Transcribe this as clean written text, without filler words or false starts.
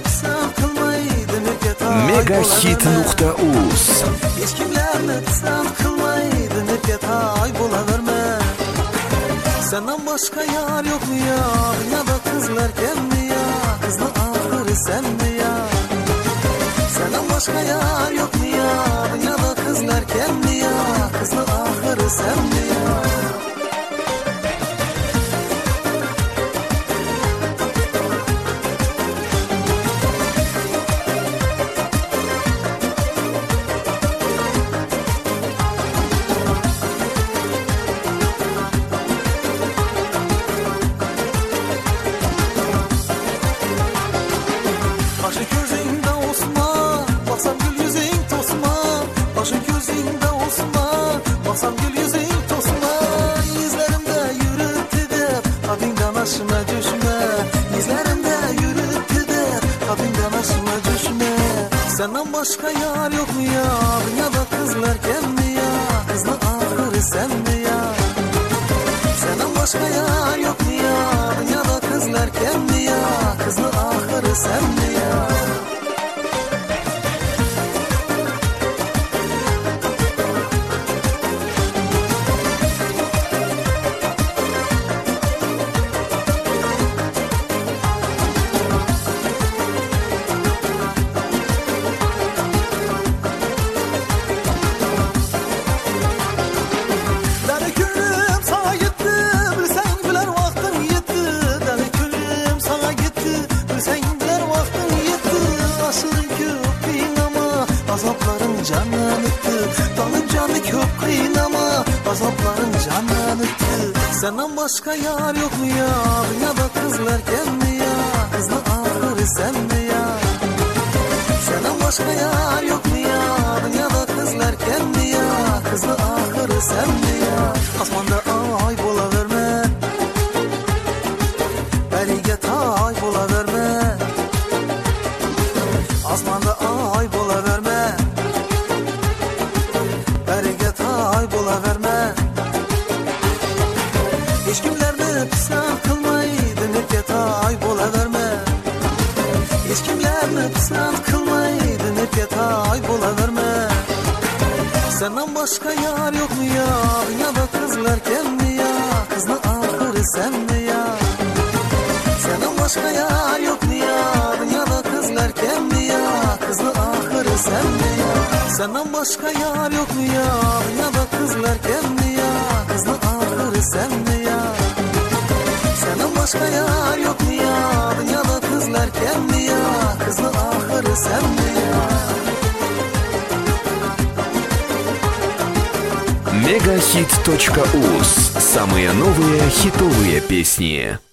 Megahit.uz. Hech kimlarni pisand qilmaydi, nerga tay bo'laverma. Sendan boshqa yor yo'qmi yo, dunyoda qizlar kammi yo, qizni oxiri senmi yo. Sendan boshqa yor yo'qmi yo, dunyoda qizlar kammi yo, qizni oxiri senmi yo. Başı gözünde Osman, baksam gül yüzün tosman. Başı gözünde Osman, baksam gül yüzün tosman. İzlerimde yürüttü dep, kalbimden aşıma düşme. İzlerimde yürüttü dep, kalbimden aşıma düşme. Senden başka yar yok mu ya, dünyada kızlar kimmi ya, kızla ahırı sen mi ya? Senden başka yar yok mu ya, dünyada kızlar kimmi ya, kızla ahırı sen mi ya? Deli gülüm sana gitti, bilsen bilen vaktin yetti. Deli gülüm sana gitti, bilsen bilen vaktin yetti. Aşırı köp kıynama, azapların canını itti. Dalıp canı köp kıynama, azapların canını itti. Senden başka yar yok mu ya, dünyada kızlar kimmi ya, kızla ahırı sen mi ya? Senden başka yar yok mu ya, dünyada kızlar kimmi ya, kızla ahırı sen mi ya? Asmanda ay bulaverme, beliga tay bulaverme. Asmanda ay bulaverme, beliga tay bulaverme. Hiç kimlerni pisand qilmaydi, nerga tay bulaverme. Hiç kimlerni pisand qilmaydi, nerga tay bulaverme. Senden başka yar yok mu ya, dünyada kızlar kimmi ya, kızla ahırı sen mi ya? Senden başka yar yok mu ya, dünyada kızlar kimmi ya, kızla ahırı sen mi ya? Senden başka yar yok mu ya, dünyada kızlar kimmi ya, kızla ahırı sen mi ya? Senden başka yar yok mu ya, dünyada kızlar kimmi ya, kızla ahırı sen mi ya? Megahit.uz. Самые новые хитовые песни.